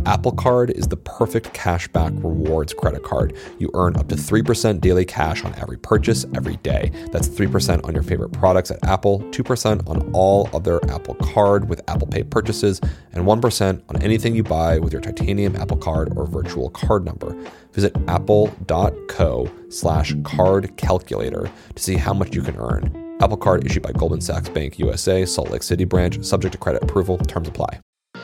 Apple Card is the perfect cashback rewards credit card. You earn up to 3% daily cash on every purchase every day. That's 3% on your favorite products at Apple, 2% on all other Apple Card with Apple Pay purchases, and 1% on anything you buy with your titanium Apple Card or virtual card number. Visit apple.co/card calculator to see how much you can earn. Apple Card issued by Goldman Sachs Bank USA, Salt Lake City branch, subject to credit approval. Terms apply.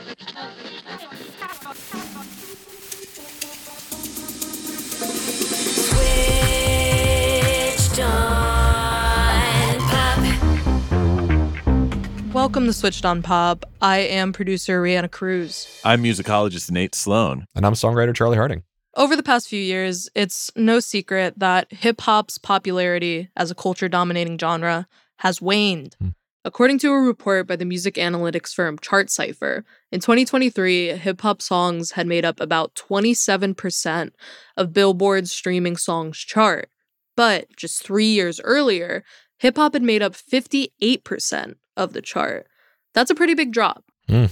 Welcome to Switched on Pop. I am producer Rihanna Cruz. I'm musicologist Nate Sloan. And I'm songwriter Charlie Harding. Over the past few years, it's no secret that hip-hop's popularity as a culture-dominating genre has waned. According to a report by the music analytics firm ChartCypher, in 2023, hip-hop songs had made up about 27% of Billboard's streaming songs chart. But just 3 years earlier, hip-hop had made up 58% of the chart. That's a pretty big drop.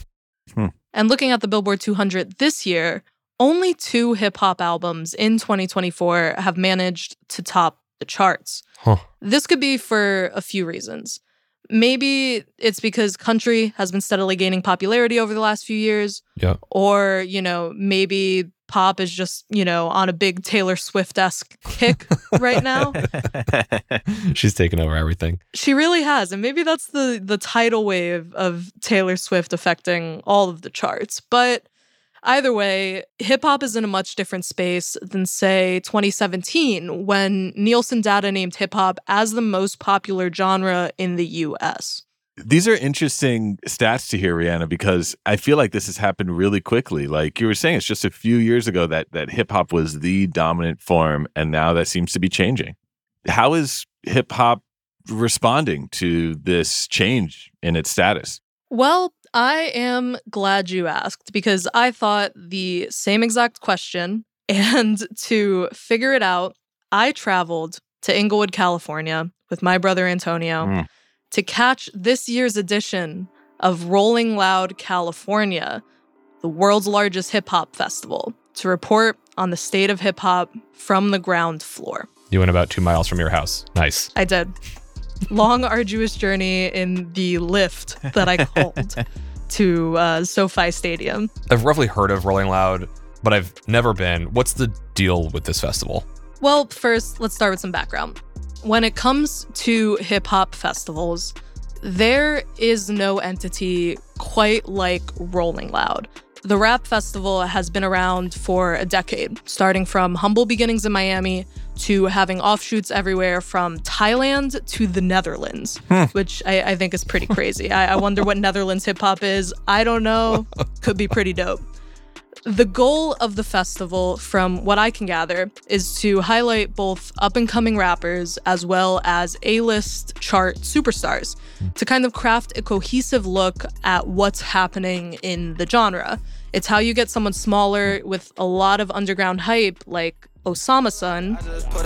And looking at the Billboard 200 this year, only 2 hip-hop albums in 2024 have managed to top the charts. This could be for a few reasons. Maybe it's because country has been steadily gaining popularity over the last few years. Yeah. Or, maybe pop is just, on a big Taylor Swift-esque kick right now. She's taken over everything. She really has. And maybe that's the tidal wave of Taylor Swift affecting all of the charts. But either way, hip-hop is in a much different space than, say, 2017, when Nielsen data named hip-hop as the most popular genre in the U.S. These are interesting stats to hear, Rihanna, because I feel like this has happened really quickly. Like you were saying, it's just a few years ago that hip-hop was the dominant form, and now that seems to be changing. How is hip-hop responding to this change in its status? Well, I am glad you asked, because I thought the same exact question, and to figure it out, I traveled to Inglewood, California with my brother Antonio to catch this year's edition of Rolling Loud California, the world's largest hip-hop festival, to report on the state of hip-hop from the ground floor. You went about 2 miles from your house. Nice. I did. Long, arduous journey in the lift that I called to SoFi Stadium. I've roughly heard of Rolling Loud, but I've never been. What's the deal with this festival? Well, first, let's start with some background. When it comes to hip-hop festivals, there is no entity quite like Rolling Loud. The rap festival has been around for a decade, starting from humble beginnings in Miami to having offshoots everywhere from Thailand to the Netherlands, which I think is pretty crazy. I wonder what Netherlands hip-hop is. I don't know. Could be pretty dope. The goal of the festival, from what I can gather, is to highlight both up-and-coming rappers as well as A-list chart superstars to kind of craft a cohesive look at what's happening in the genre. It's how you get someone smaller with a lot of underground hype, like Osama Sun,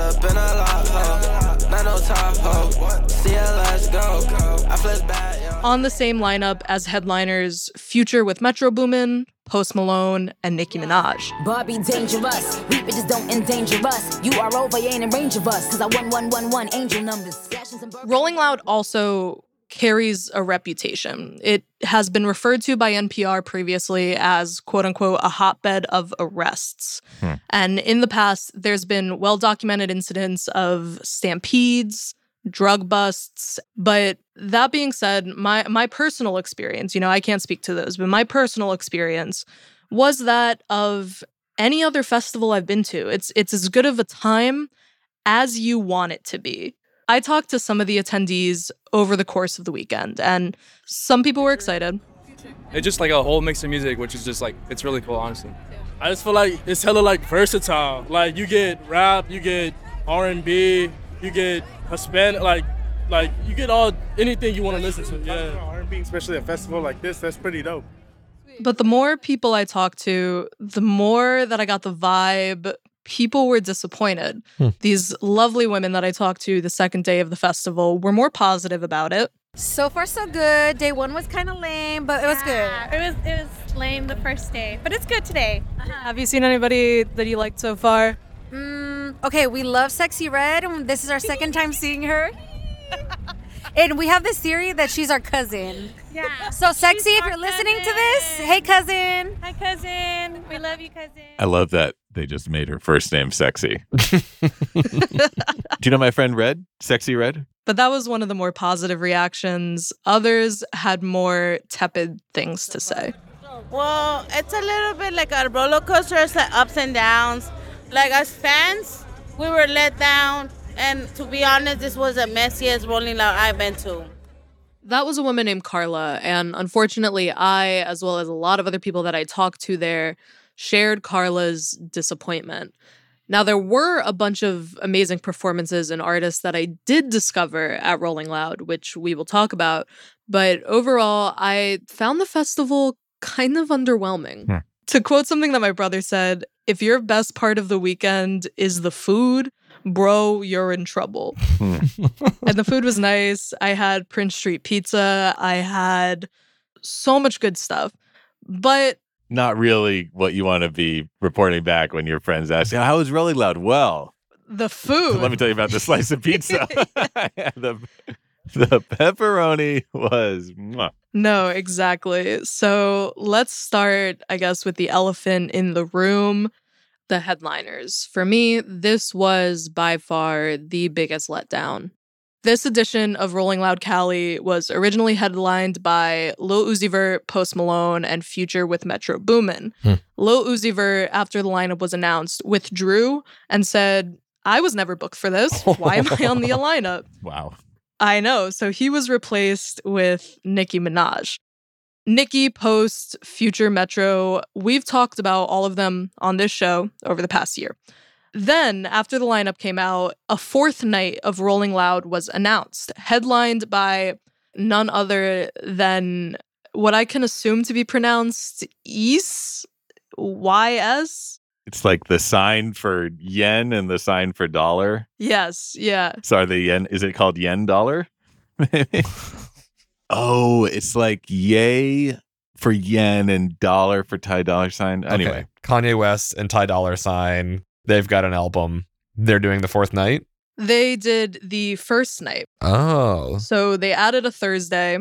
on the same lineup as headliners Future with Metro Boomin, Post Malone, and Nicki Minaj. Barbie dangerous, we bitches don't endanger us. You are over, you ain't in range of us, cause I 1111 angel numbers. Rolling Loud also carries a reputation. It has been referred to by NPR previously as, quote unquote, a hotbed of arrests. And in the past, there's been well-documented incidents of stampedes, drug busts. But that being said, my personal experience, I can't speak to those, but my personal experience was that of any other festival I've been to. It's as good of a time as you want it to be. I talked to some of the attendees over the course of the weekend, and some people were excited. It's just like a whole mix of music, which is just like, it's really cool, honestly. I just feel like it's hella like versatile. Like you get rap, you get R&B, you get Hispanic, like you get anything you want to listen to. Yeah, R&B, especially a festival like this, that's pretty dope. But the more people I talked to, the more that I got the vibe people were disappointed. These lovely women that I talked to the second day of the festival were more positive about it. So far, so good. Day one was kind of lame, but it was good. It was lame the first day, but it's good today. Have you seen anybody that you liked so far? Okay, we love Sexy Red, and this is our second time seeing her. And we have this theory that she's our cousin. Yeah. So, Sexy, if you're listening to this, hey, cousin. Hi, cousin. We love you, cousin. I love that they just made her first name Sexy. Do you know my friend Red? Sexy Red? But that was one of the more positive reactions. Others had more tepid things to say. Well, it's a little bit like a roller coaster. It's like ups and downs. Like as fans, we were let down. And to be honest, this was the messiest Rolling Loud I've been to. That was a woman named Carla. And unfortunately, I, as well as a lot of other people that I talked to there, shared Carla's disappointment. Now, there were a bunch of amazing performances and artists that I did discover at Rolling Loud, which we will talk about. But overall, I found the festival kind of underwhelming. To quote something that my brother said, if your best part of the weekend is the food, bro, you're in trouble. And the food was nice. I had Prince Street Pizza. I had so much good stuff. But not really what you want to be reporting back when your friends ask, how was Rolling Loud? Well, the food. Let me tell you about the slice of pizza. The pepperoni was... No, exactly. So let's start, I guess, with the elephant in the room, the headliners. For me, this was by far the biggest letdown. This edition of Rolling Loud Cali was originally headlined by Lil Uzi Vert, Post Malone, and Future with Metro Boomin. Lil Uzi Vert, after the lineup was announced, withdrew and said, I was never booked for this. Why am I on the lineup? Wow. I know. So he was replaced with Nicki Minaj. Nicki, Post, Future, Metro, we've talked about all of them on this show over the past year. Then, after the lineup came out, a fourth night of Rolling Loud was announced, headlined by none other than what I can assume to be pronounced YS. It's like the sign for yen and the sign for dollar. Yes, yeah. So are they yen? Is it called yen dollar? Oh, it's like yay for yen and dollar for Ty Dollar Sign. Anyway. Okay. Kanye West and Ty Dollar Sign, they've got an album. They're doing the fourth night? They did the first night. Oh. So they added a Thursday.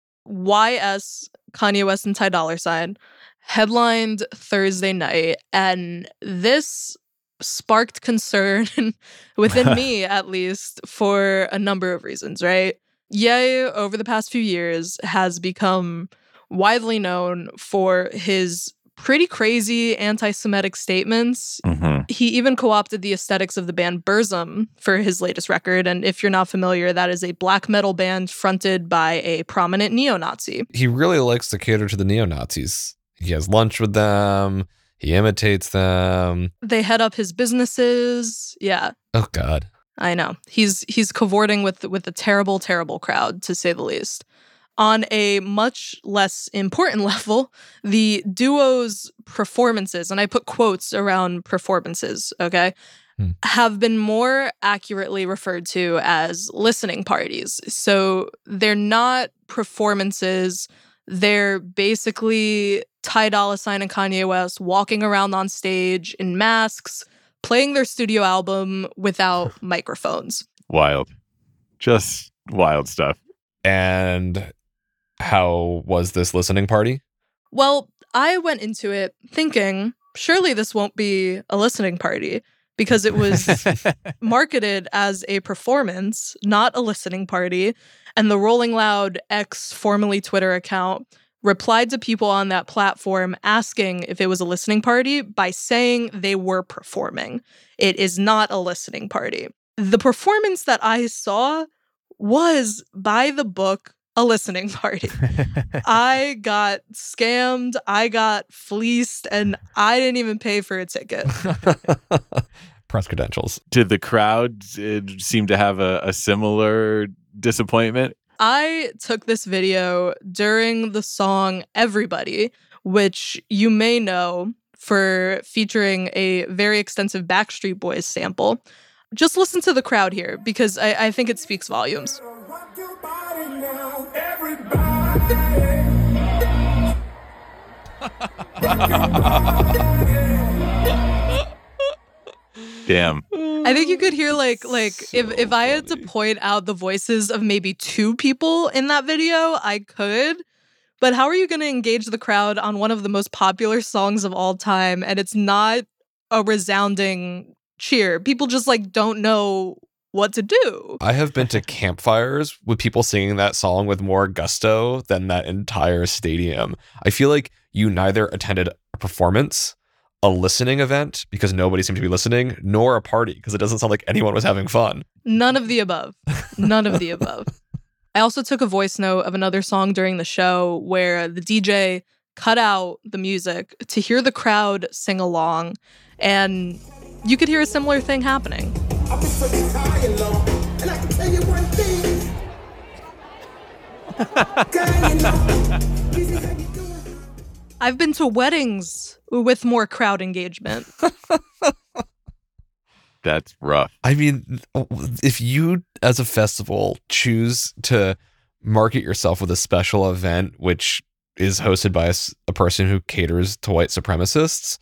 YS, Kanye West and Ty Dollar Sign, headlined Thursday night. And this sparked concern within me, at least, for a number of reasons, right? Ye, over the past few years, has become widely known for his pretty crazy anti-Semitic statements. He even co-opted the aesthetics of the band Burzum for his latest record. And if you're not familiar, that is a black metal band fronted by a prominent neo-Nazi. He really likes to cater to the neo-Nazis. He has lunch with them. He imitates them. They head up his businesses. Yeah. Oh, God. I know. He's cavorting with a terrible, terrible crowd, to say the least. On a much less important level, the duo's performances, and I put quotes around performances, okay, have been more accurately referred to as listening parties. So they're not performances. They're basically Ty Dolla $ign and Kanye West walking around on stage in masks, playing their studio album without microphones. Wild. Just wild stuff. And how was this listening party? Well, I went into it thinking, surely this won't be a listening party, because it was marketed as a performance, not a listening party. And the Rolling Loud X, formerly Twitter account, replied to people on that platform asking if it was a listening party by saying they were performing. It is not a listening party. The performance that I saw was, by the book, a listening party. I got scammed, I got fleeced, and I didn't even pay for a ticket. Press credentials. Did the crowd seem to have a similar disappointment? I took this video during the song Everybody, which you may know for featuring a very extensive Backstreet Boys sample. Just listen to the crowd here, because I think it speaks volumes. Rock your body now. Damn. I think you could hear like if I had to point out the voices of maybe 2 people in that video, I could. But how are you going to engage the crowd on one of the most popular songs of all time and it's not a resounding cheer? People just like don't know what to do. I have been to campfires with people singing that song with more gusto than that entire stadium. I feel like you neither attended a performance, a listening event because nobody seemed to be listening, nor a party because it doesn't sound like anyone was having fun. None of the above. None of the above. I also took a voice note of another song during the show where the DJ cut out the music to hear the crowd sing along, and you could hear a similar thing happening. I've been to weddings with more crowd engagement. That's rough. I mean, if you, as a festival, choose to market yourself with a special event, which is hosted by a person who caters to white supremacists,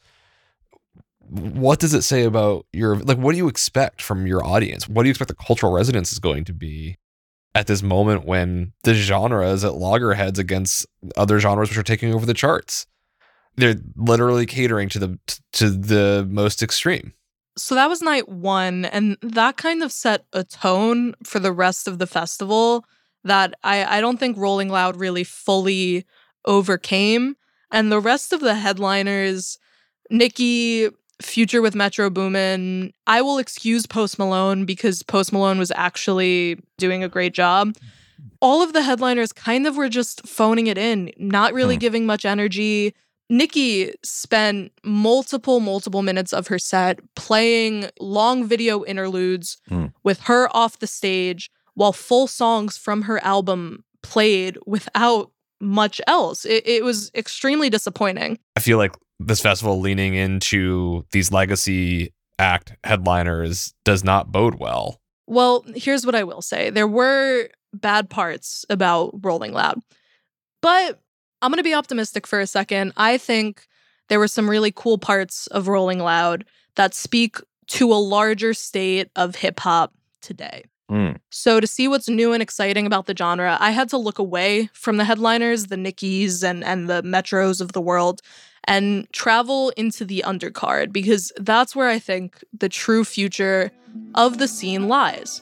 what does it say about your, like, what do you expect from your audience? What do you expect the cultural resonance is going to be at this moment when the genre is at loggerheads against other genres which are taking over the charts? They're literally catering to the most extreme. So that was night 1, and that kind of set a tone for the rest of the festival that I don't think Rolling Loud really fully overcame. And the rest of the headliners, Nicki, Future with Metro Boomin, I will excuse Post Malone because Post Malone was actually doing a great job. All of the headliners kind of were just phoning it in, not really giving much energy. Nicki spent multiple minutes of her set playing long video interludes with her off the stage while full songs from her album played without much else. It was extremely disappointing. I feel like this festival leaning into these legacy act headliners does not bode well. Well, here's what I will say. There were bad parts about Rolling Loud, but I'm going to be optimistic for a second. I think there were some really cool parts of Rolling Loud that speak to a larger state of hip hop today. So to see what's new and exciting about the genre, I had to look away from the headliners, the Nickis and the Metros of the world, and travel into the undercard, because that's where I think the true future of the scene lies.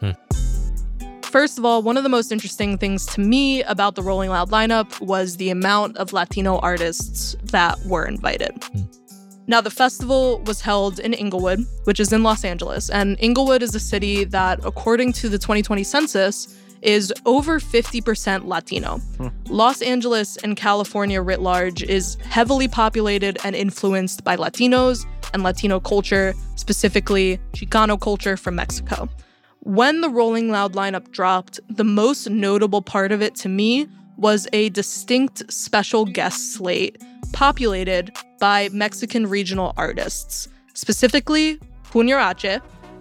First of all, one of the most interesting things to me about the Rolling Loud lineup was the amount of Latino artists that were invited. Now, the festival was held in Inglewood, which is in Los Angeles, and Inglewood is a city that, according to the 2020 census, is over 50% Latino. Los Angeles and California writ large is heavily populated and influenced by Latinos and Latino culture, specifically Chicano culture from Mexico. When the Rolling Loud lineup dropped, the most notable part of it to me was a distinct special guest slate populated by Mexican regional artists, specifically Junior H,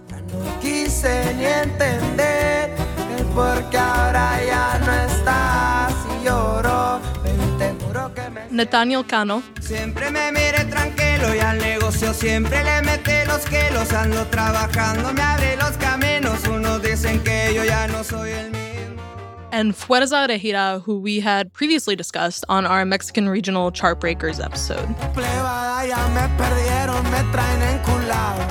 Nathaniel Cano, Siempre me mire tranquilo y al negocio siempre le mete los kilos. Ando trabajando, me abre los caminos. Unos dicen que yo ya no soy el mismo. and Fuerza Regida, who we had previously discussed on our Mexican regional chart breakers episode. Plebada ya me perdieron, me traen enculado.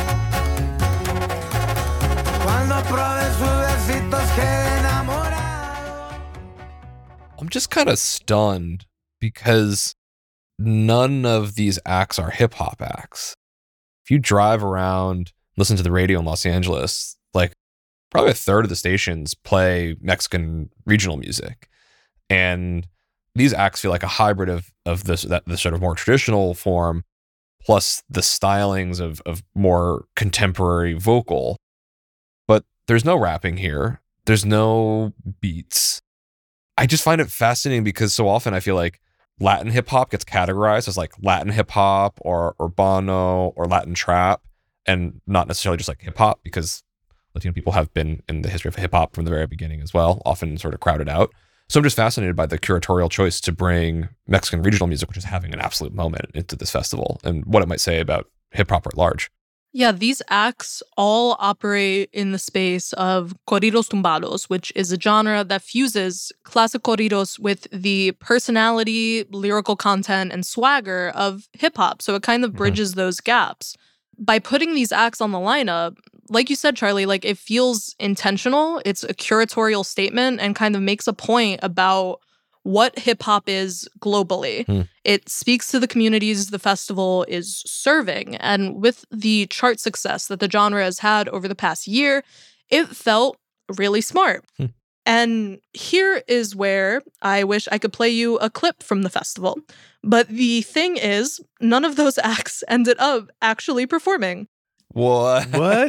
Cuando pruebe sus besitos quedé enamorado. I'm just kind of stunned because none of these acts are hip hop acts. If you drive around, listen to the radio in Los Angeles, like probably a third of the stations play Mexican regional music. And these acts feel like a hybrid of this sort of more traditional form, plus the stylings of more contemporary vocal. But there's no rapping here. There's no beats. I just find it fascinating because so often I feel like Latin hip hop gets categorized as like Latin hip hop or urbano or Latin trap, and not necessarily just like hip hop, because Latino people have been in the history of hip hop from the very beginning as well, often sort of crowded out. So I'm just fascinated by the curatorial choice to bring Mexican regional music, which is having an absolute moment, into this festival, and what it might say about hip hop at large. Yeah, these acts all operate in the space of corridos tumbados, which is a genre that fuses classic corridos with the personality, lyrical content, and swagger of hip hop. So it kind of bridges those gaps. By putting these acts on the lineup, like you said, Charlie, like it feels intentional. It's a curatorial statement and kind of makes a point about what hip hop is globally. It speaks to the communities the festival is serving. And with the chart success that the genre has had over the past year, it felt really smart. And here is where I wish I could play you a clip from the festival. But the thing is, none of those acts ended up actually performing. What?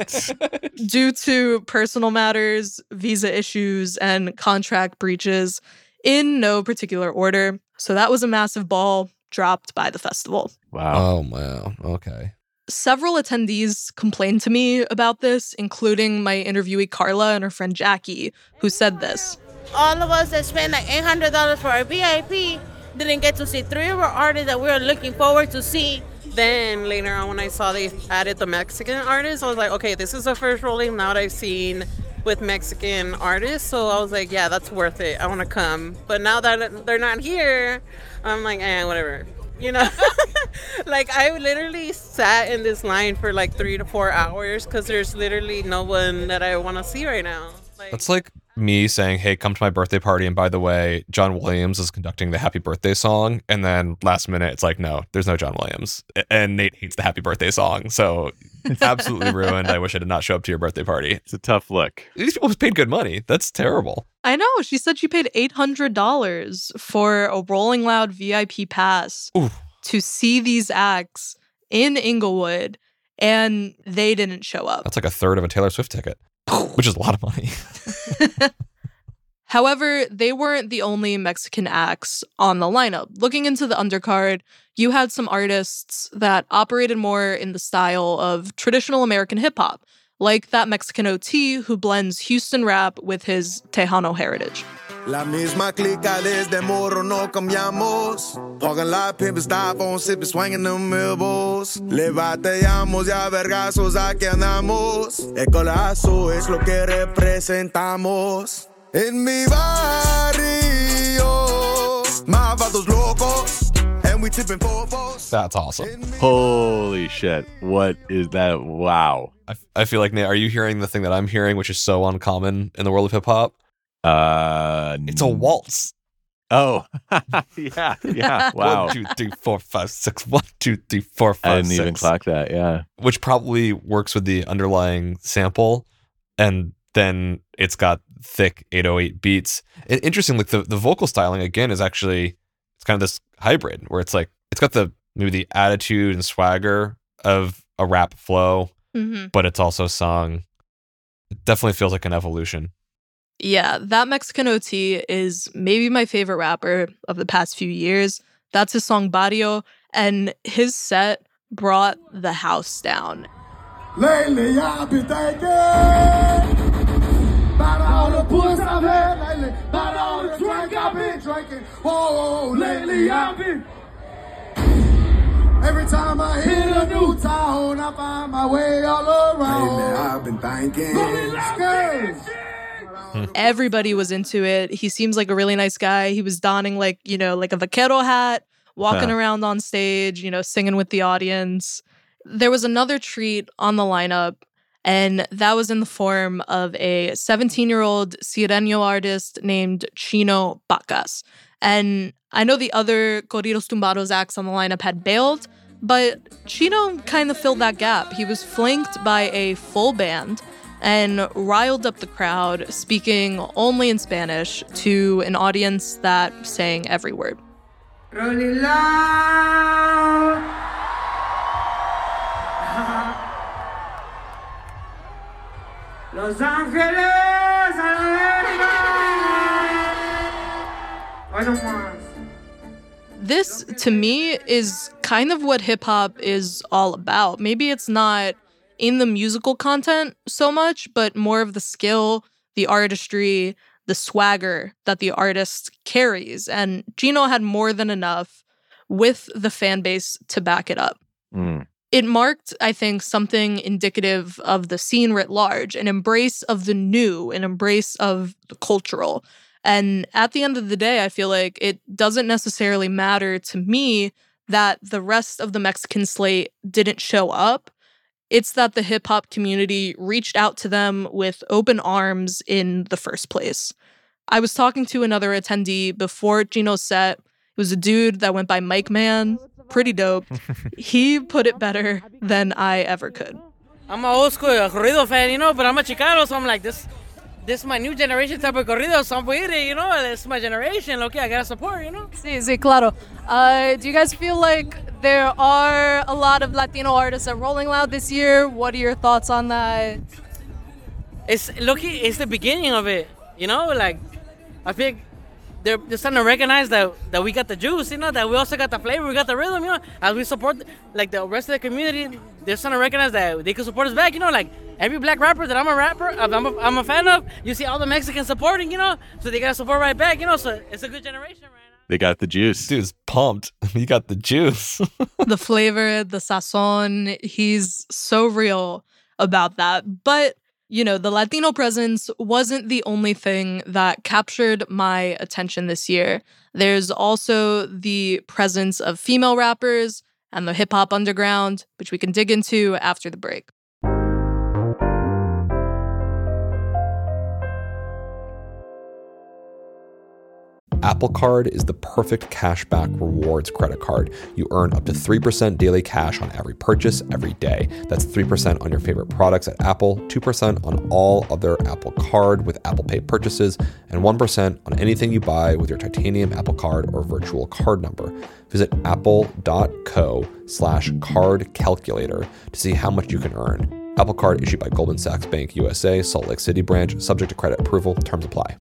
Due to personal matters, visa issues, and contract breaches, in no particular order. So that was a massive ball dropped by the festival. Wow. Oh, wow. Okay. Several attendees complained to me about this, including my interviewee Carla and her friend Jackie, who said this. All of us that spent like $800 for our VIP didn't get to see 3 of our artists that we were looking forward to see. Then later on when I saw they added the Mexican artists, I was like, okay, this is the first Rolling Loud I've seen with Mexican artists. So I was like, yeah, that's worth it. I want to come. But now that they're not here, I'm like, whatever. You know, like I literally sat in this line for like 3 to 4 hours because there's literally no one that I want to see right now. That's like me saying, hey, come to my birthday party. And by the way, John Williams is conducting the happy birthday song. And then last minute, it's like, no, there's no John Williams. And Nate hates the happy birthday song. So absolutely ruined. I wish I did not show up to your birthday party. It's a tough look. These people paid good money. That's terrible. I know. She said she paid $800 for a Rolling Loud VIP pass to see these acts in Inglewood, and they didn't show up. That's like a third of a Taylor Swift ticket, which is a lot of money. However, they weren't the only Mexican acts on the lineup. Looking into the undercard, you had some artists that operated more in the style of traditional American hip-hop, like that Mexican OT who blends Houston rap with his Tejano heritage. La misma clica desde morro no cambiamos. Talking like pimp styrofoam, sipping, swinging them elbows. Le bateamos y a vergazos aquí andamos. El colazo es lo que representamos. En mi barrio, más vatos locos, and we tipping fofos. That's awesome. Holy shit. What is that? Wow. I feel like, Nate, are you hearing the thing that I'm hearing, which is so uncommon in the world of hip hop? It's a waltz. Oh, yeah. Wow. 1, 2, 3, 4, 5, 6. 1, 2, 3, 4, 5, 6. I didn't even clock that. Yeah. Which probably works with the underlying sample, and then it's got thick 808 beats. And interesting, like the vocal styling again is actually, it's kind of this hybrid where it's like it's got maybe the attitude and swagger of a rap flow, but it's also sung. It definitely feels like an evolution. Yeah, that Mexican OT is maybe my favorite rapper of the past few years. That's his song Barrio, and his set brought the house down. Lately I've been thinking about all the puss I've had lately, about all the drink I've been drinking. Whoa, lately I've been. Every time I hit a new town, I find my way all around. Lately I've been thinking. Everybody was into it. He seems like a really nice guy. He was donning like a vaquero hat, walking around on stage, singing with the audience. There was another treat on the lineup, and that was in the form of a 17-year-old Sireno artist named Chino Pacas. And I know the other Corridos Tumbados acts on the lineup had bailed, but Chino kind of filled that gap. He was flanked by a full band and riled up the crowd, speaking only in Spanish to an audience that sang every word. Rolling loud. Los Ángeles, América. This, to me, is kind of what hip-hop is all about. Maybe it's not in the musical content so much, but more of the skill, the artistry, the swagger that the artist carries. And Gino had more than enough with the fan base to back it up. It marked, I think, something indicative of the scene writ large, an embrace of the new, an embrace of the cultural. And at the end of the day, I feel like it doesn't necessarily matter to me that the rest of the Mexican slate didn't show up. It's that the hip hop community reached out to them with open arms in the first place. I was talking to another attendee before Gino's set. It was a dude that went by Mike Man. Pretty dope. He put it better than I ever could. I'm an old school corrido fan, you know, but I'm a Chicano, so I'm like, this is my new generation type of corrido, so I'm with it, you know, it's my generation, okay, I gotta support, you know. Sí, claro. Do you guys feel like there are a lot of Latino artists at Rolling Loud this year? What are your thoughts on that? It's the beginning of it, you know, like, I think they're starting to recognize that we got the juice, you know, that we also got the flavor, we got the rhythm, you know, as we support, like, the rest of the community, they're starting to recognize that they can support us back, you know, like, every black rapper that I'm a fan of, you see all the Mexicans supporting, you know, so they gotta support right back, you know, so it's a good generation right now. They got the juice. Dude's pumped. You got the juice. The flavor, the sazon, he's so real about that. But, you know, the Latino presence wasn't the only thing that captured my attention this year. There's also the presence of female rappers and the hip-hop underground, which we can dig into after the break. Apple Card is the perfect cashback rewards credit card. You earn up to 3% daily cash on every purchase every day. That's 3% on your favorite products at Apple, 2% on all other Apple Card with Apple Pay purchases, and 1% on anything you buy with your titanium Apple Card or virtual card number. Visit apple.co/card calculator to see how much you can earn. Apple Card issued by Goldman Sachs Bank USA, Salt Lake City branch, subject to credit approval. Terms apply.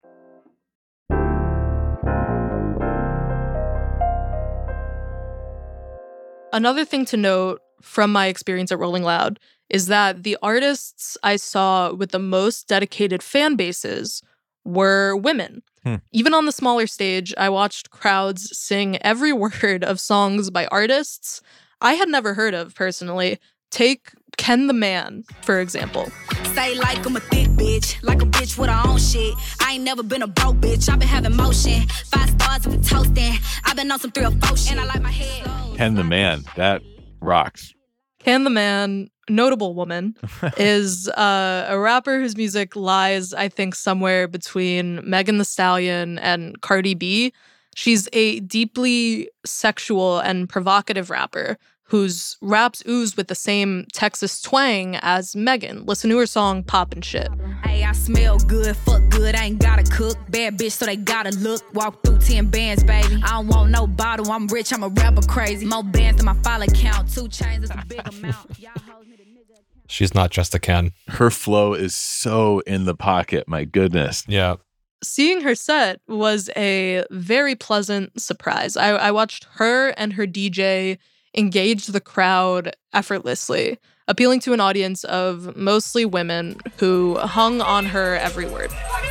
Another thing to note from my experience at Rolling Loud is that the artists I saw with the most dedicated fan bases were women. Even on the smaller stage, I watched crowds sing every word of songs by artists I had never heard of personally. Take Ken the Man, for example. Say like I'm a thick bitch, like a bitch with her own shit. I ain't never been a broke bitch, I've been having motion. 5 stars if it's toasting. I've been on some 3 or 4 shit. And I like my head. Ken the Man, that rocks. Ken the Man, notable woman, is a rapper whose music lies, I think, somewhere between Megan Thee Stallion and Cardi B. She's a deeply sexual and provocative rapper whose raps ooze with the same Texas twang as Megan. Listen to her song, Poppin' Shit. Hey, I smell good, fuck good, I ain't gotta cook. Bad bitch, so they gotta look. Walk through 10 bands, baby. I don't want no bottle, I'm rich, I'm a rapper crazy. More bands than my follow count. 2 chains is a big amount. She's not just a Ken. Her flow is so in the pocket, my goodness. Yeah. Seeing her set was a very pleasant surprise. I watched her and her DJ engage the crowd effortlessly, appealing to an audience of mostly women who hung on her every word.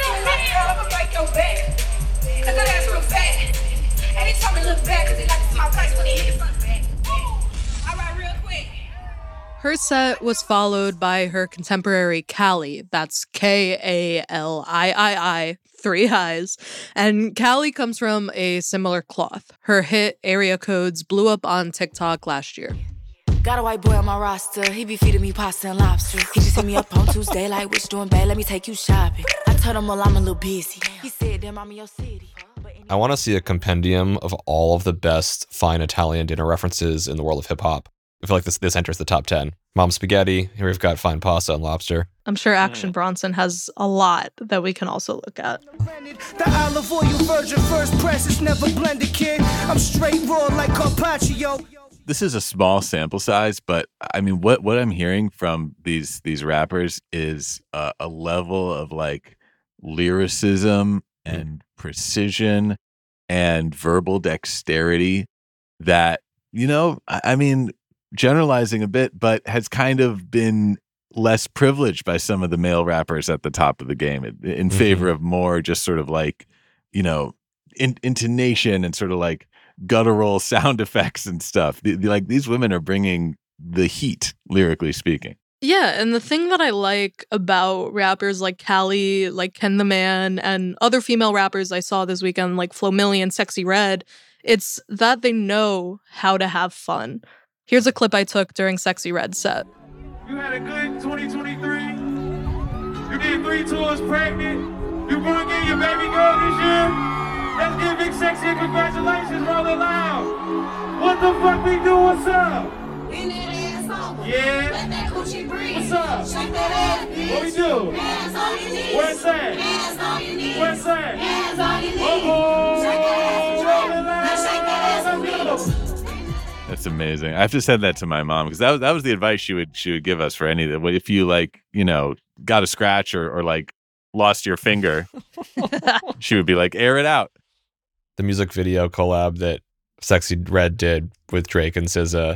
Her set was followed by her contemporary Kali, that's Kallii, 3 highs, and Kali comes from a similar cloth. Her hit Area Codes blew up on TikTok last year. Got a white boy on my roster, he be feeding me pasta and lobster. He just hit me up on Tuesday like, what you doing, babe? Let me take you shopping. I told him, well, I'm a little busy. He said, damn, I'm in your city. I want to see a compendium of all of the best fine Italian dinner references in the world of hip-hop. I feel like this enters the top 10. Mom spaghetti, here we've got fine pasta and lobster. I'm sure Action Bronson has a lot that we can also look at. The olive oil virgin first press is never blended, kid. I'm straight raw like Carpaccio. This is a small sample size, but I mean, what I'm hearing from these rappers is a level of like lyricism and precision and verbal dexterity that, you know, I mean, generalizing a bit, but has kind of been less privileged by some of the male rappers at the top of the game in favor of more just sort of like, intonation and sort of like guttural sound effects and stuff. Like these women are bringing the heat, lyrically speaking. Yeah, and the thing that I like about rappers like Callie, like Ken the Man, and other female rappers I saw this weekend, like Flo Milli and Sexy Red, it's that they know how to have fun. Here's a clip I took during Sexy Red's set. You had a good 2023. You did 3 tours pregnant. You gonna get your baby girl this year. Let's give Big Sexy a congratulations, roll it loud. What the fuck we do? What's up? Yeah. Let that coochie breathe. What's up? Shake that ass, bitch. What we do? Hands on your knees. Where's that? Hands on your knees. Where's that? Hands on your knees. Shake that ass. Now shake that ass. Let's go. That's amazing. I have to send that to my mom because that was the advice she would give us for any of that. If you like, got a scratch or like lost your finger, she would be like, air it out. The music video collab that Sexy Red did with Drake and SZA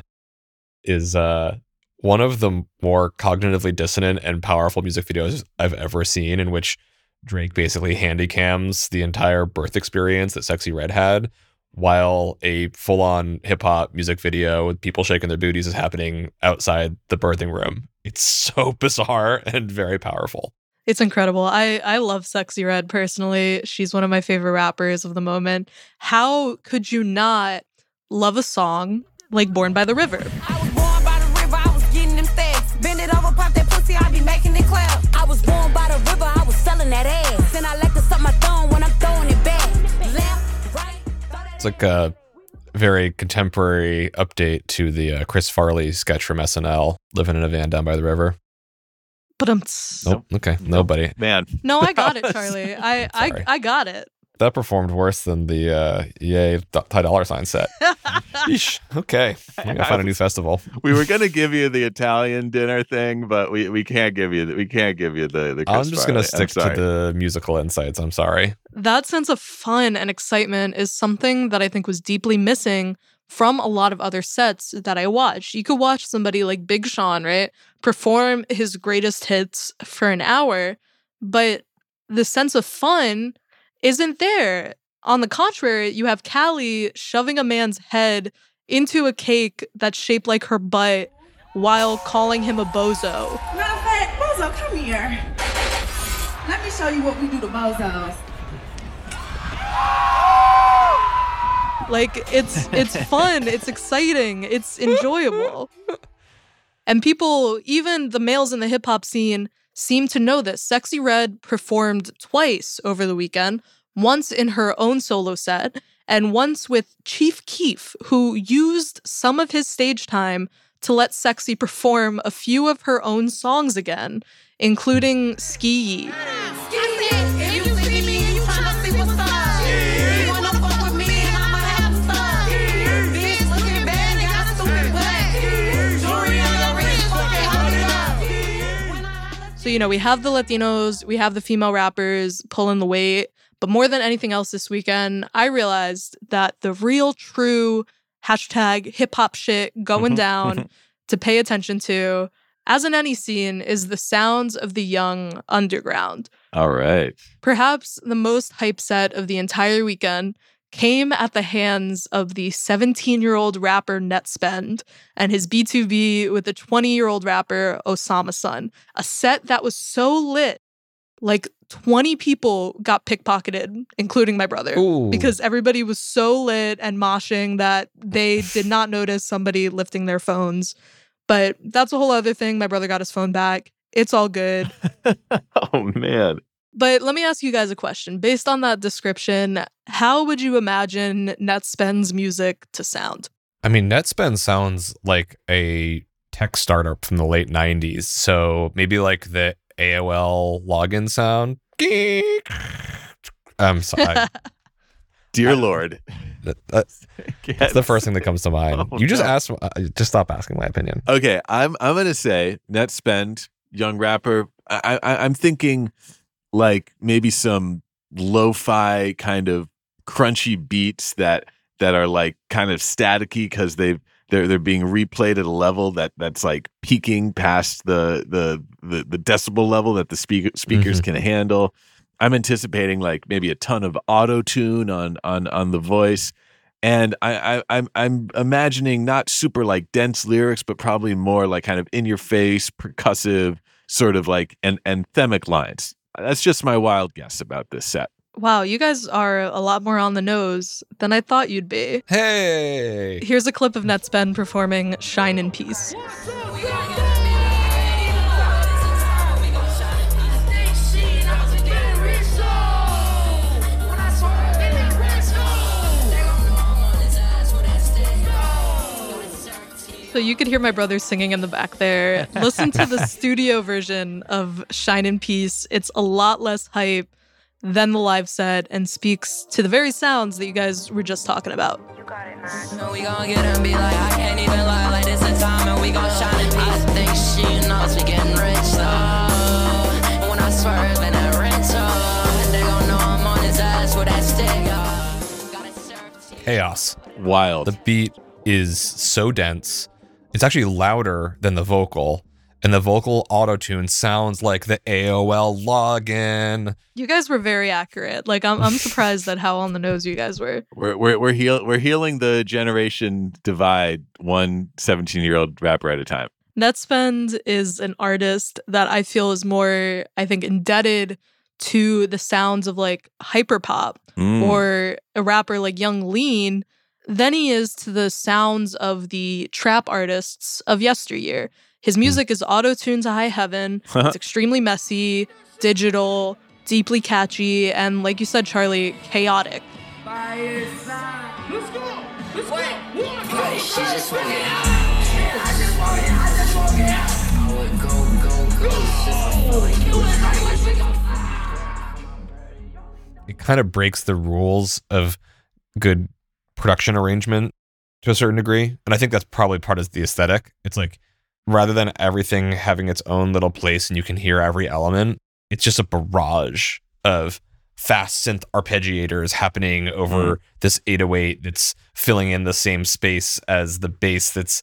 is one of the more cognitively dissonant and powerful music videos I've ever seen, in which Drake basically handycams the entire birth experience that Sexy Red had, while a full-on hip-hop music video with people shaking their booties is happening outside the birthing room. It's so bizarre and very powerful. It's incredible. I love Sexy Red personally. She's one of my favorite rappers of the moment. How could you not love a song like Born by the River? I was born by the river, I was getting them stacks. Bend it over, pop that pussy, I be making it clap. I was born by the river, I was selling that ass. And I like to suck my thumb when I'm throwing it back. Left, right. It's like a very contemporary update to the Chris Farley sketch from SNL, Living in a Van Down by the River. But Nope. Okay. Nobody. Man. No, I got it, Charlie. I got it. That performed worse than the Yay Ty Dolla $ign set. Yeesh. Okay. I'm gonna find a new festival. We were gonna give you the Italian dinner thing, but we can't give you the Chris I'm just gonna Farley. stick to the musical insights. I'm sorry. That sense of fun and excitement is something that I think was deeply missing from a lot of other sets that I watched. You could watch somebody like Big Sean, right, perform his greatest hits for an hour, but the sense of fun isn't there. On the contrary, you have Callie shoving a man's head into a cake that's shaped like her butt while calling him a bozo. Matter of fact, Bozo, come here. Let me show you what we do to bozos. Like, it's fun, it's exciting, it's enjoyable. And people, even the males in the hip-hop scene, seem to know this. Sexy Red performed twice over the weekend, once in her own solo set, and once with Chief Keef, who used some of his stage time to let Sexy perform a few of her own songs again, including Ski Yee. So, we have the Latinos, we have the female rappers pulling the weight, but more than anything else this weekend, I realized that the real true #hip-hop shit going down to pay attention to, as in any scene, is the sounds of the young underground. All right. Perhaps the most hype set of the entire weekend came at the hands of the 17-year-old rapper Netspend and his B2B with the 20-year-old rapper Osama Sun. A set that was so lit, like 20 people got pickpocketed, including my brother, because everybody was so lit and moshing that they did not notice somebody lifting their phones. But that's a whole other thing. My brother got his phone back. It's all good. Oh, man. But let me ask you guys a question. Based on that description, how would you imagine Netspend's music to sound? I mean, Netspend sounds like a tech startup from the late 90s. So maybe like the AOL login sound. I'm sorry. Dear Lord. That's the first thing that comes to mind. Oh, you just no. asked. Just stop asking my opinion. Okay, I'm gonna say Netspend, young rapper. I'm thinking like maybe some lo-fi kind of crunchy beats that are like kind of staticky because they've they're being replayed at a level that's like peaking past the decibel level that the speakers can handle. I'm anticipating like maybe a ton of auto tune on the voice, and I'm imagining not super like dense lyrics, but probably more like kind of in your face, percussive, sort of like anthemic lines. That's just my wild guess about this set. Wow, you guys are a lot more on the nose than I thought you'd be. Hey! Here's a clip of Netspend performing Shine in Peace. So you could hear my brother singing in the back there. Listen to the studio version of Shine in Peace. It's a lot less hype than the live set and speaks to the very sounds that you guys were just talking about. No, we gon' get and be like, I can't even lie, like this is time and we gon' shine in peace. I think she knows we getting rich though. When I swerve in that rental, they gon' know I'm on his ass with that stick. Chaos. Wild. The beat is so dense. It's actually louder than the vocal, and the vocal auto-tune sounds like the AOL login. You guys were very accurate. Like I'm surprised at how on the nose you guys were. We're healing the generation divide, one 17-year-old rapper at a time. Netspend is an artist that I feel is more, I think, indebted to the sounds of like hyperpop or a rapper like Young Lean than he is to the sounds of the trap artists of yesteryear. His music is auto-tuned to high heaven. It's extremely messy, digital, deeply catchy, and like you said, Charlie, chaotic. Let's go. It kind of breaks the rules of good production arrangement to a certain degree. And I think that's probably part of the aesthetic. It's like, rather than everything having its own little place and you can hear every element, it's just a barrage of fast synth arpeggiators happening over this 808 that's filling in the same space as the bass that's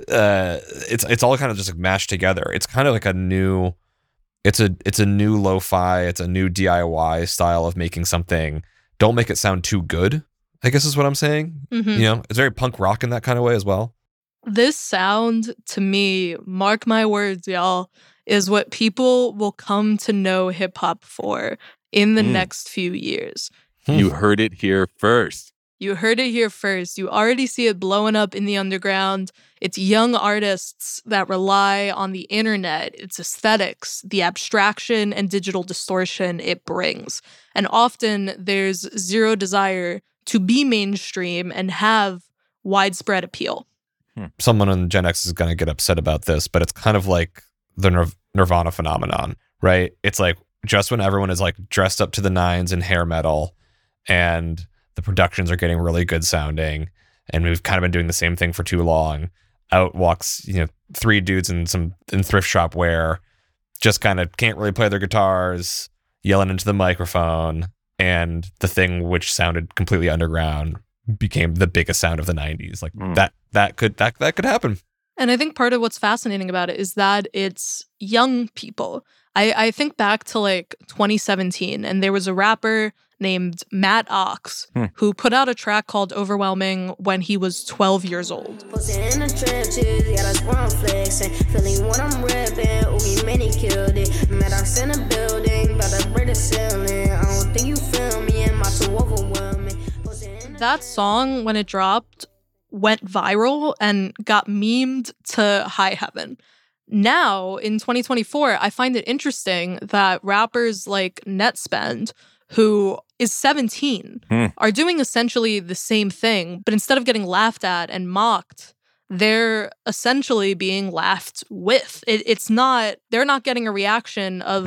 it's all kind of just like mashed together. It's kind of like a new it's a new lo-fi, it's a new DIY style of making something. Don't make it sound too good, I guess is what I'm saying. Mm-hmm. You know, it's very punk rock in that kind of way as well. This sound, to me, mark my words, y'all, is what people will come to know hip-hop for in the next few years. You heard it here first. You heard it here first. You already see it blowing up in the underground. It's young artists that rely on the internet, its aesthetics, the abstraction and digital distortion it brings. And often there's zero desire to be mainstream and have widespread appeal. Someone on Gen X is going to get upset about this, but it's kind of like the Nirvana phenomenon, right? It's like just when everyone is like dressed up to the nines in hair metal and the productions are getting really good sounding, and we've kind of been doing the same thing for too long, out walks, three dudes in thrift shop wear, just kind of can't really play their guitars, yelling into the microphone, and the thing which sounded completely underground became the biggest sound of the 90s. Like that could happen. And I think part of what's fascinating about it is that it's young people. I think back to like 2017, and there was a rapper named Matt Ox who put out a track called Overwhelming when he was 12 years old. In the trenches, got us one flexing, feeling what I'm ripping. We many killed it. Met us in a building, about to break the ceiling. I don't think you feel me, and my too overwhelming. That song, when it dropped, went viral and got memed to high heaven. Now, in 2024, I find it interesting that rappers like Netspend, who is 17, are doing essentially the same thing, but instead of getting laughed at and mocked, they're essentially being laughed with. It's not, they're not getting a reaction of,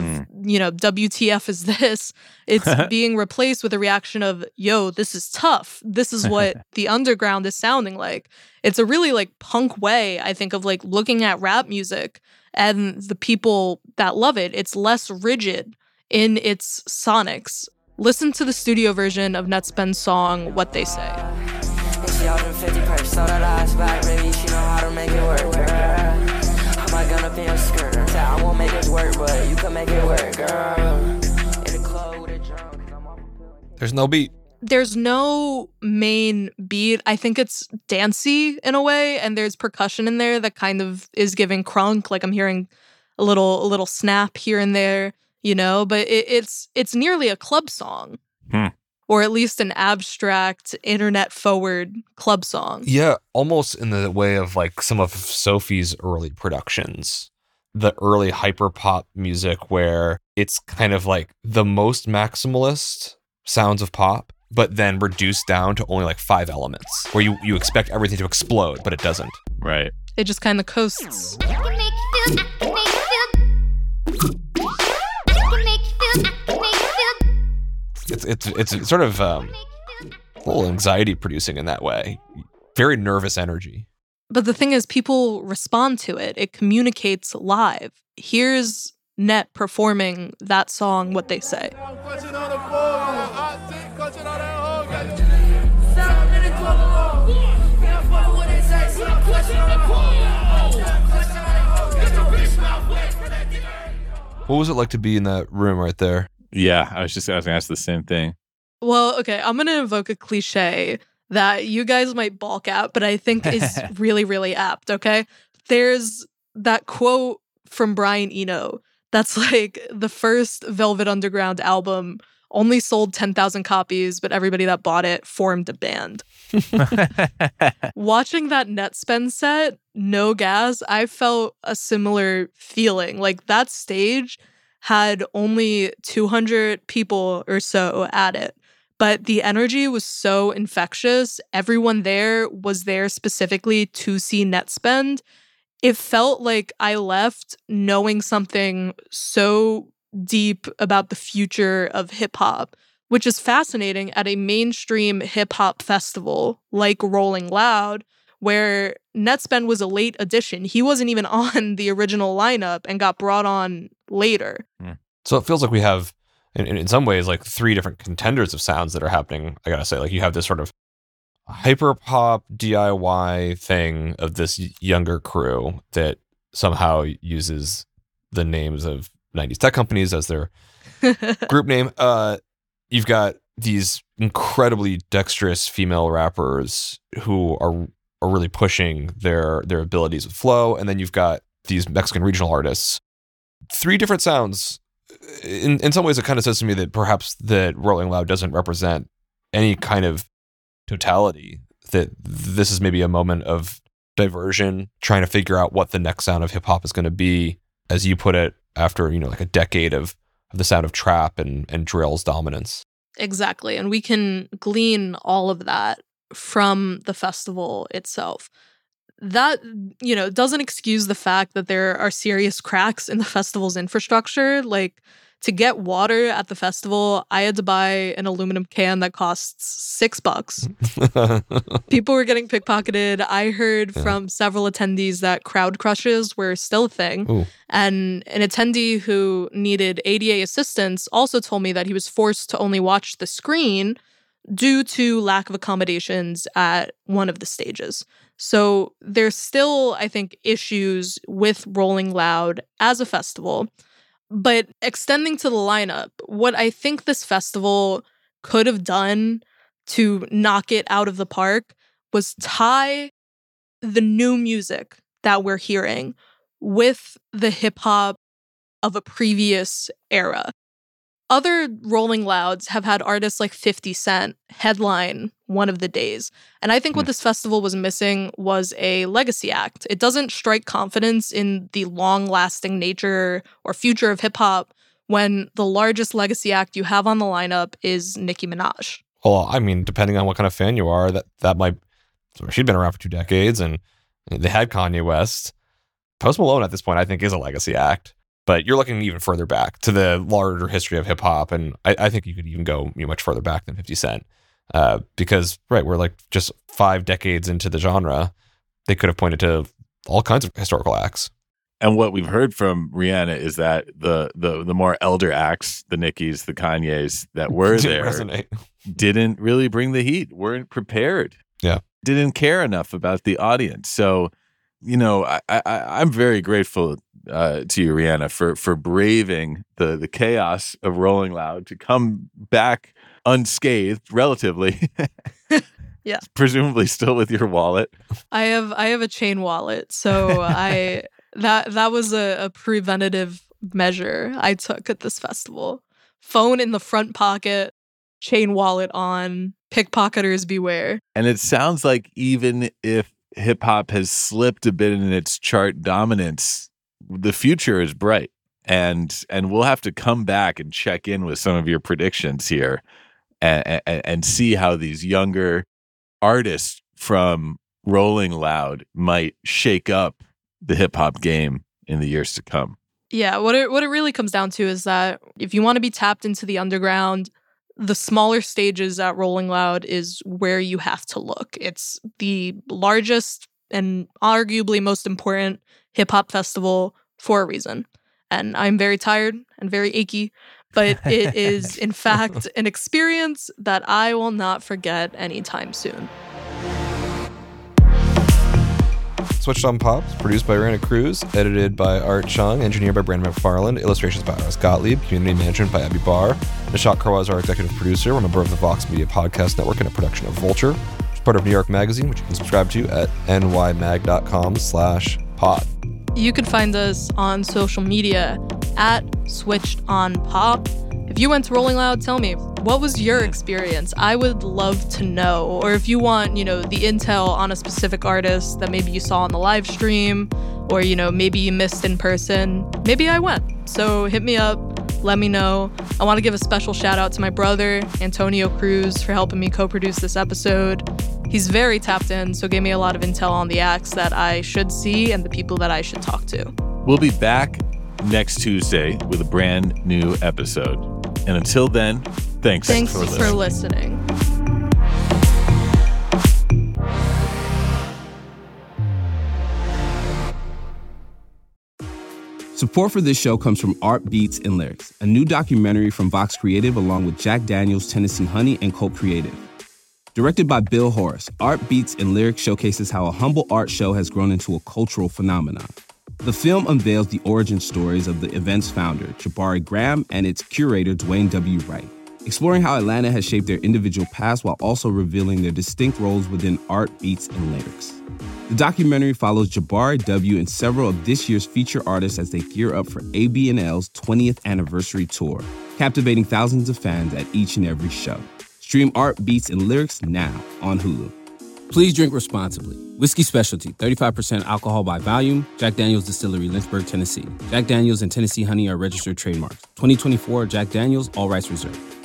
WTF is this? It's being replaced with a reaction of, yo, this is tough. This is what the underground is sounding like. It's a really like punk way, I think, of like looking at rap music and the people that love it. It's less rigid in its sonics. Listen to the studio version of Netspend's song, What They Say. See all them 50 perks, so that ass back, baby. She know how to make it work, girl. Put my gun up in your skirt. Say I won't make it work, but you can make it work, girl. In the club with a drum, 'cause I'm off. There's no beat. There's no main beat. I think it's dancey in a way, and there's percussion in there that kind of is giving crunk. Like I'm hearing a little snap here and there, you know. But it's nearly a club song, or at least an abstract, internet-forward club song. Yeah, almost in the way of like some of Sophie's early productions, the early hyperpop music, where it's kind of like the most maximalist sounds of pop, but then reduced down to only like 5 elements, where you expect everything to explode, but it doesn't. Right. It just kind of coasts. It's sort of a little anxiety producing in that way. Very nervous energy. But the thing is, people respond to it. It communicates live. Here's Net performing that song, What They Say. What was it like to be in that room right there? Yeah, I was going to ask the same thing. Well, okay, I'm going to invoke a cliche that you guys might balk at, but I think is really, really apt, okay? There's that quote from Brian Eno that's like, the first Velvet Underground album only sold 10,000 copies, but everybody that bought it formed a band. Watching that Netspend set, no gas, I felt a similar feeling. Like that stage had only 200 people or so at it, but the energy was so infectious. Everyone there was there specifically to see Netspend. It felt like I left knowing something so deep about the future of hip hop, which is fascinating at a mainstream hip hop festival like Rolling Loud, where Netspend was a late addition. He wasn't even on the original lineup and got brought on later. So it feels like we have, in some ways, like 3 different contenders of sounds that are happening. I gotta say, like you have this sort of hyper pop DIY thing of this younger crew that somehow uses the names of 90s tech companies as their group name. You've got these incredibly dexterous female rappers who are really pushing their abilities with flow, and then you've got these Mexican regional artists. 3 different sounds. In some ways, it kind of says to me that perhaps that Rolling Loud doesn't represent any kind of totality, that this is maybe a moment of diversion, trying to figure out what the next sound of hip hop is going to be, as you put it, after, you know, like a decade of the sound of trap and drill's dominance. Exactly. And we can glean all of that from the festival itself. That, you know, doesn't excuse the fact that there are serious cracks in the festival's infrastructure. Like, to get water at the festival, I had to buy an aluminum can that costs $6. People were getting pickpocketed. I heard from several attendees that crowd crushes were still a thing. Ooh. And an attendee who needed ADA assistance also told me that he was forced to only watch the screen due to lack of accommodations at one of the stages. So there's still, I think, issues with Rolling Loud as a festival. But extending to the lineup, what I think this festival could have done to knock it out of the park was tie the new music that we're hearing with the hip hop of a previous era. Other Rolling Louds have had artists like 50 Cent headline one of the days. And I think what this festival was missing was a legacy act. It doesn't strike confidence in the long-lasting nature or future of hip-hop when the largest legacy act you have on the lineup is Nicki Minaj. Well, I mean, depending on what kind of fan you are, that might... She'd been around for 2 decades, and they had Kanye West. Post Malone at this point, I think, is a legacy act. But you're looking even further back to the larger history of hip hop, and I think you could even go much further back than 50 Cent, because we're like just 5 decades into the genre. They could have pointed to all kinds of historical acts. And what we've heard from Rihanna is that the more elder acts, the Nickis, the Kanyes that were there, resonate. Didn't really bring the heat. Weren't prepared. Yeah. didn't care enough about the audience. So, you know, I'm very grateful to you, Rihanna, for braving the chaos of Rolling Loud to come back unscathed, relatively. Yeah. Presumably still with your wallet. I have a chain wallet, so that was a preventative measure I took at this festival. Phone in the front pocket, chain wallet on, pickpocketers beware. And it sounds like even if hip hop has slipped a bit in its chart dominance, the future is bright. And we'll have to come back and check in with some of your predictions here and see how these younger artists from Rolling Loud might shake up the hip hop game in the years to come. Yeah, what it really comes down to is that if you want to be tapped into the underground, the smaller stages at Rolling Loud is where you have to look. It's the largest and arguably most important hip hop festival for a reason. And I'm very tired and very achy, but it is in fact an experience that I will not forget anytime soon. Switched on Pop is produced by Rihanna Cruz, edited by Art Chung, engineered by Brandon McFarland, illustrations by Iris Gottlieb, community management by Abby Barr. Nishat Karwa is our executive producer. We're a member of the Vox Media Podcast Network and a production of Vulture. It's part of New York Magazine, which you can subscribe to at nymag.com/pod. You can find us on social media at Switched on Pop. If you went to Rolling Loud, tell me, what was your experience? I would love to know. Or if you want, the intel on a specific artist that maybe you saw on the live stream, or, maybe you missed in person, maybe I went. So hit me up, let me know. I want to give a special shout out to my brother, Antonio Cruz, for helping me co-produce this episode. He's very tapped in, so gave me a lot of intel on the acts that I should see and the people that I should talk to. We'll be back next Tuesday with a brand new episode. And until then, thanks for listening. Support for this show comes from Art Beats and Lyrics, a new documentary from Vox Creative along with Jack Daniels, Tennessee Honey, and Colt Creative. Directed by Bill Horace, Art Beats and Lyrics showcases how a humble art show has grown into a cultural phenomenon. The film unveils the origin stories of the event's founder, Jabari Graham, and its curator, Dwayne W. Wright, exploring how Atlanta has shaped their individual paths while also revealing their distinct roles within art, beats, and lyrics. The documentary follows Jabari W. and several of this year's feature artists as they gear up for ABNL's 20th anniversary tour, captivating thousands of fans at each and every show. Stream Art, Beats, and Lyrics now on Hulu. Please drink responsibly. Whiskey Specialty, 35% alcohol by volume. Jack Daniel's Distillery, Lynchburg, Tennessee. Jack Daniel's and Tennessee Honey are registered trademarks. 2024 Jack Daniel's, all rights reserved.